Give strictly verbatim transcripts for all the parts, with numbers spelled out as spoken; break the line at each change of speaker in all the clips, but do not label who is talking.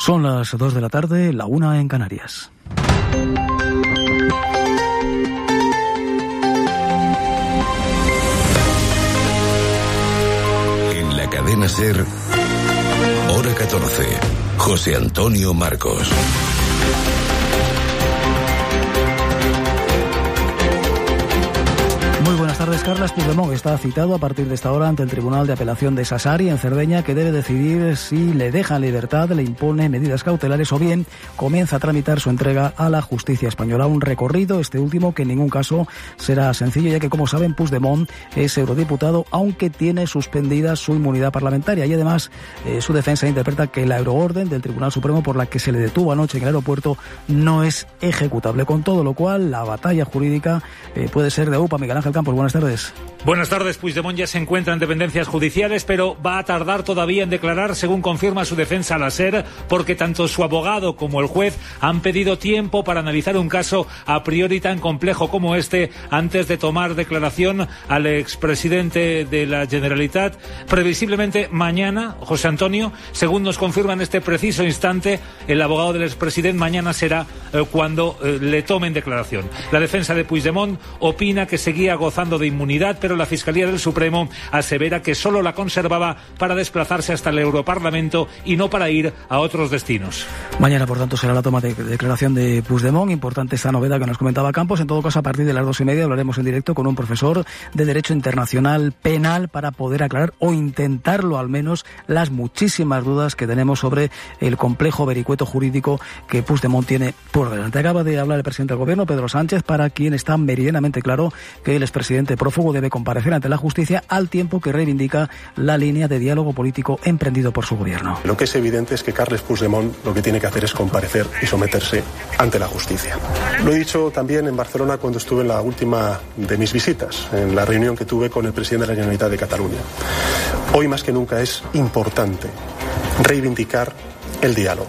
Son las dos de la tarde, la una en Canarias.
En la cadena SER, hora catorce, José Antonio Marcos.
Muy buenas tardes. Carles Puigdemont está citado a partir de esta hora ante el Tribunal de Apelación de Sassari en Cerdeña, que debe decidir si le deja libertad, le impone medidas cautelares o bien comienza a tramitar su entrega a la justicia española. Un recorrido, este último, que en ningún caso será sencillo, ya que, como saben, Puigdemont es eurodiputado, aunque tiene suspendida su inmunidad parlamentaria. Y además, eh, su defensa interpreta que la euroorden del Tribunal Supremo por la que se le detuvo anoche en el aeropuerto no es ejecutable. Con todo lo cual, la batalla jurídica eh, puede ser de UPA. Miguel Ángel Campos, buenas tardes.
Buenas tardes. Puigdemont ya se encuentra en dependencias judiciales, pero va a tardar todavía en declarar, según confirma su defensa a la SER, porque tanto su abogado como el juez han pedido tiempo para analizar un caso a priori tan complejo como este antes de tomar declaración al expresidente de la Generalitat. Previsiblemente mañana, José Antonio, según nos confirma en este preciso instante, el abogado del expresidente, mañana será eh, cuando eh, le tomen declaración. La defensa de Puigdemont opina que seguía gozando de inmunidad, pero la Fiscalía del Supremo asevera que solo la conservaba para desplazarse hasta el Europarlamento y no para ir a otros destinos.
Mañana, por tanto, será la toma de declaración de Puigdemont. Importante esta novedad que nos comentaba Campos. En todo caso, a partir de las dos y media hablaremos en directo con un profesor de Derecho Internacional Penal para poder aclarar, o intentarlo al menos, las muchísimas dudas que tenemos sobre el complejo vericueto jurídico que Puigdemont tiene por delante. Acaba de hablar el presidente del Gobierno, Pedro Sánchez, para quien está meridianamente claro que el expresidente prófugo debe comparecer ante la justicia, al tiempo que reivindica la línea de diálogo político emprendido por su gobierno.
Lo que es evidente es que Carles Puigdemont lo que tiene que hacer es comparecer y someterse ante la justicia. Lo he dicho también en Barcelona cuando estuve en la última de mis visitas, en la reunión que tuve con el presidente de la Generalitat de Cataluña. Hoy más que nunca es importante reivindicar el diálogo.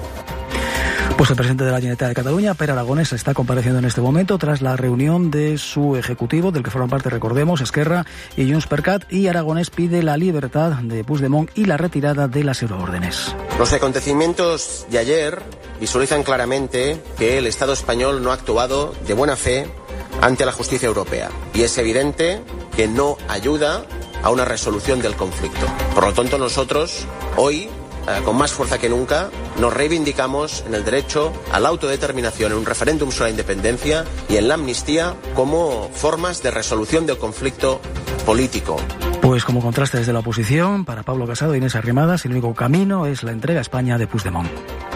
Pues el presidente de la Generalitat de Cataluña, Pere Aragonès, está compareciendo en este momento tras la reunión de su ejecutivo, del que forman parte, recordemos, Esquerra y Junts per Cat, y Aragonès pide la libertad de Puigdemont y la retirada de las euroórdenes.
Los acontecimientos de ayer visualizan claramente que el Estado español no ha actuado de buena fe ante la justicia europea, y es evidente que no ayuda a una resolución del conflicto. Por lo tanto, nosotros hoy, Eh, con más fuerza que nunca, nos reivindicamos en el derecho a la autodeterminación, en un referéndum sobre la independencia y en la amnistía como formas de resolución del conflicto político.
Pues como contraste desde la oposición, para Pablo Casado e Inés Arrimadas, el único camino es la entrega a España de Puigdemont.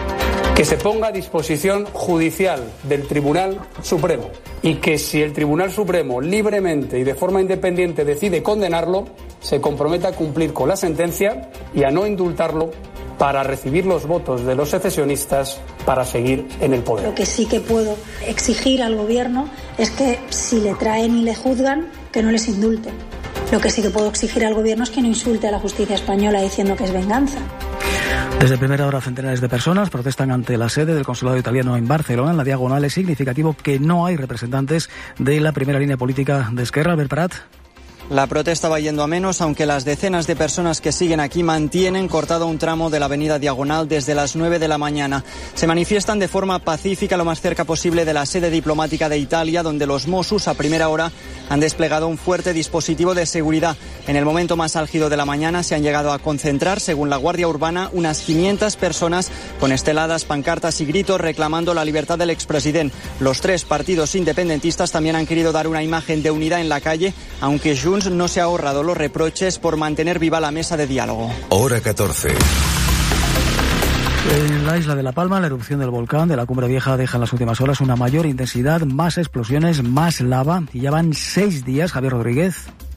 Que se ponga a disposición judicial del Tribunal Supremo y que, si el Tribunal Supremo libremente y de forma independiente decide condenarlo, se comprometa a cumplir con la sentencia y a no indultarlo para recibir los votos de los secesionistas para seguir en el poder.
Lo que sí que puedo exigir al gobierno es que, si le traen y le juzgan, que no les indulten. Lo que sí que puedo exigir al gobierno es que no insulte a la justicia española diciendo que es venganza.
Desde primera hora, centenares de personas protestan ante la sede del consulado italiano en Barcelona. En la Diagonal es significativo que no hay representantes de la primera línea política de Esquerra. Albert Prat.
La protesta va yendo a menos, aunque las decenas de personas que siguen aquí mantienen cortado un tramo de la avenida Diagonal desde las nueve de la mañana. Se manifiestan de forma pacífica lo más cerca posible de la sede diplomática de Italia, donde los Mossos a primera hora han desplegado un fuerte dispositivo de seguridad. En el momento más álgido de la mañana se han llegado a concentrar, según la Guardia Urbana, unas quinientas personas con esteladas, pancartas y gritos reclamando la libertad del expresidente. Los tres partidos independentistas también han querido dar una imagen de unidad en la calle, aunque Junts no se ha ahorrado los reproches por mantener viva la mesa de diálogo.
Hora catorce.
En la isla de La Palma, la erupción del volcán de la Cumbre Vieja deja en las últimas horas una mayor intensidad, más explosiones, más lava, y ya van seis días. Javier Rodríguez.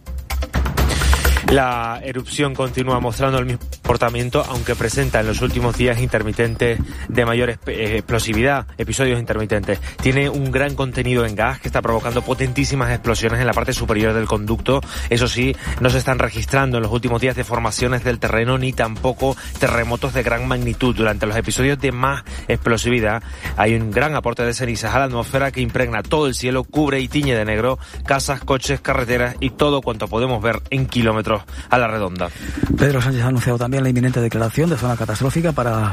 La erupción continúa mostrando el mismo comportamiento, aunque presenta en los últimos días intermitentes de mayor explosividad, episodios intermitentes. Tiene un gran contenido en gas que está provocando potentísimas explosiones en la parte superior del conducto. Eso sí, no se están registrando en los últimos días deformaciones del terreno ni tampoco terremotos de gran magnitud. Durante los episodios de más explosividad hay un gran aporte de cenizas a la atmósfera que impregna todo el cielo, cubre y tiñe de negro casas, coches, carreteras y todo cuanto podemos ver en kilómetros a la redonda.
Pedro Sánchez ha anunciado también la inminente declaración de zona catastrófica para